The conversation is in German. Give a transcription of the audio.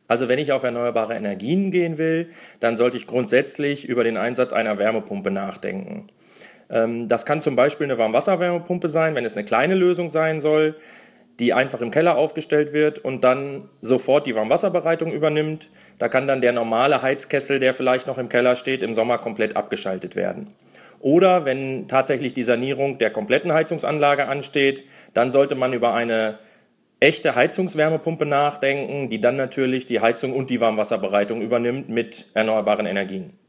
Also wenn ich auf erneuerbare Energien gehen will, dann sollte ich grundsätzlich über den Einsatz einer Wärmepumpe nachdenken. Das kann zum Beispiel eine Warmwasserwärmepumpe sein, wenn es eine kleine Lösung sein soll, die einfach im Keller aufgestellt wird und dann sofort die Warmwasserbereitung übernimmt. Da kann dann der normale Heizkessel, der vielleicht noch im Keller steht, im Sommer komplett abgeschaltet werden. Oder wenn tatsächlich die Sanierung der kompletten Heizungsanlage ansteht, dann sollte man über eine echte Heizungswärmepumpe nachdenken, die dann natürlich die Heizung und die Warmwasserbereitung übernimmt mit erneuerbaren Energien.